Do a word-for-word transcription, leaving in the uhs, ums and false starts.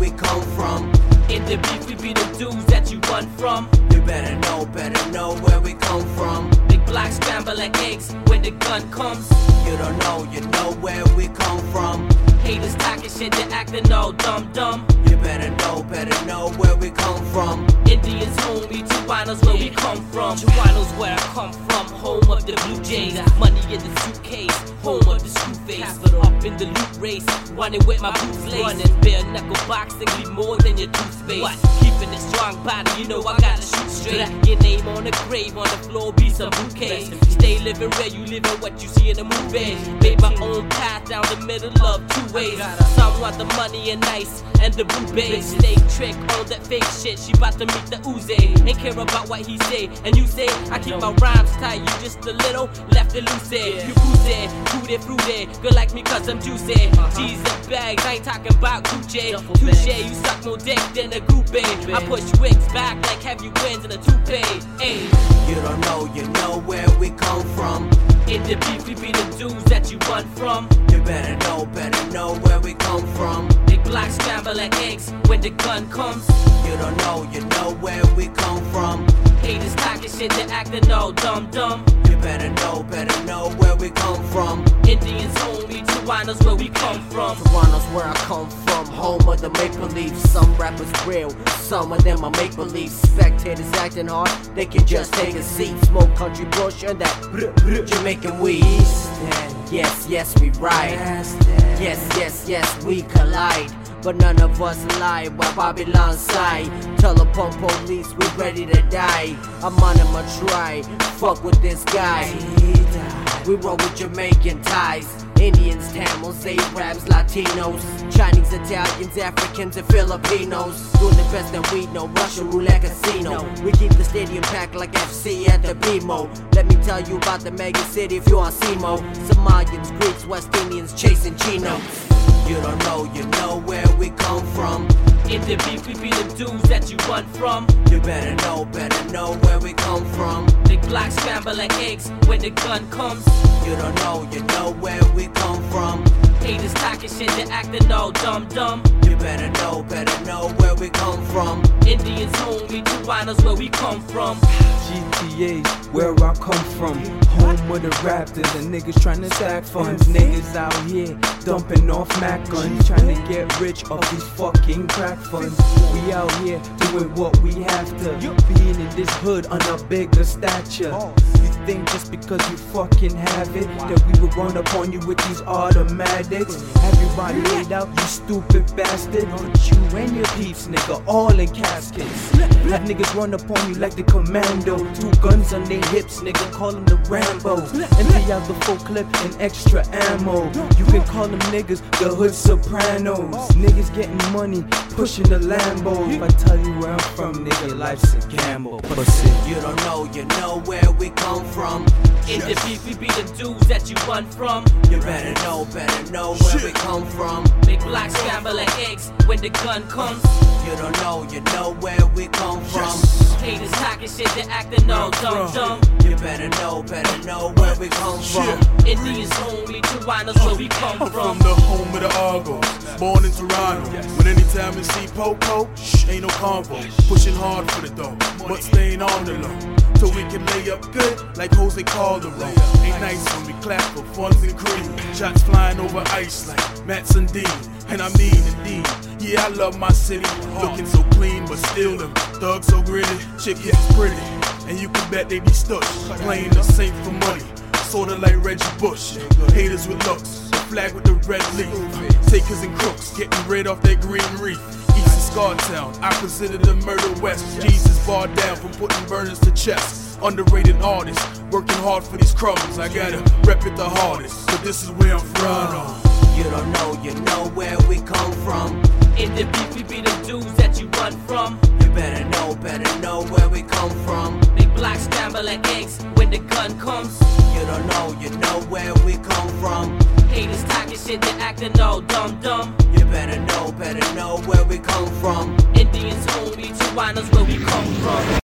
we come from. In the beef, we be the dudes that you run from. You better know, better know where we come from. Big black scramble like eggs when the gun comes. You don't know, you know where we come from. Haters talking shit, they acting all dumb dumb. You better know, better know where we come from. Indians, homie, Tijuana's where we come from. Tijuana's where I come from, home of the Blue Jays. Money in the suitcase, home of the screw face. Up in the loot race, running with my boots laced. Bare knuckle boxing, leave more than your toothpaste. What? Keeping a strong body, you know I gotta shoot straight. Your name on the grave, on the floor be some bouquets. Stay living where you living what you see in the movie. Made my own path down the middle of two ways. Some want the money and nice and the bouquet. Stay trick on that fake shit, she bout to meet the Uzi. Ain't care about what he say, and you say I keep my rhymes tight. You just a little left it loose. You goosey, fruity, fruity, good like me cause I'm juicy. G's and bags, I ain't talking about Gucci. Touche, you suck more dick than a groupie. I push wigs back like heavy winds in a toupee. Ay. You don't know, you know where we come from. In the beef, we be the dudes that you run from. You better know, better know where we come from. Big black scramble like eggs when the gun comes. You don't know, you know where we come from. Haters talking shit, they acting all dumb dumb. You better know, better know where we come from. Indians, homie, Tijuana's where we come from. Toronto's where I come from, home of the Maple Leafs. Some rappers real, some of them are make-believe. Spectators acting hard, they can just take a seat. Smoke country bush and that brr, brr, Jamaican weed. Yes, yes, we ride. Yes, yes, yes, we collide. But none of us lie while Babylon sigh. Telepump police, we ready to die. I'm on him a try, fuck with this guy. We roll with Jamaican ties. Indians, Tamils, Arabs, Latinos, Chinese, Italians, Africans, and Filipinos. Doing the best that we know, Russian roulette casino. We keep the stadium packed like F C at the B M O. Let me tell you about the mega city if you on C M O. Somalians, Greeks, West Indians, chasing chinos. You don't know, you know where we come from. In the beef, we be the dudes that you run from. You better know, better know where we come from. Big black scramble like eggs when the gun comes. You don't know, you know where we come from. Haters talking shit, they acting all dumb dumb. You better know, better know where we come from. Indians, homie, Tijuana's where we come from. G T A's where I come from. Home of the Raptors and niggas tryna stack funds. Niggas out here dumping off Mac guns, tryna get rich off these fucking crack funds. We out here doing what we have to, being in this hood on a bigger stature. You think just because you fucking have it that we will run up on you with these automatics? Everybody laid out, you stupid bastard. You and your peeps, nigga, all in caskets. Have niggas run up on you like the commando. Two guns on their hips, nigga, call them the Rambo. Empty out the full clip and extra ammo. You can call them niggas the hood sopranos. Niggas getting money, pushing the Lambos. If I tell you where I'm from, nigga, life's a gamble. Pussy. You don't know, you know where we come from. In the beef, we be the dudes that you run from. You better know, better know where we come from. Big black scramble like eggs when the gun comes. You don't know, you know where we come from. Haters talking shit, they acting all dumb dumb. You better know, better know where we come from. Indians, homie, Tijuana's where we come I'm from. from the home of the Argos, born in Toronto. But anytime we see Popo, ain't no convo. Pushing hard for the dough, but staying on the low. So we can lay up good like Jose Calderon. Ain't nice when we clap for funds and cream. Shots flying over ice like Matt Sundin. And I mean indeed, yeah, I love my city. Looking so clean, but still them thugs so gritty. Chickies pretty, and you can bet they be stuck. Playing the safe for money, sorta like Reggie Bush. Haters with looks, the flag with the red leaf. Takers and crooks, getting rid off that green reef. East is Scartown, opposite of the murder west. Jesus barred down from putting burners to chest. Underrated artists, working hard for these crumbs. I gotta rep it the hardest, but this is where I'm from. You don't know, you know where we come from. In the beef, we be the dudes that you run from. You better know, better know where we come from. Big black scramble like eggs when the gun comes. You don't know, you know where we come from. Haters talking shit, they acting all dumb dumb. You better know, better know where we come from. Indians, homie, Tijuana's where we come from.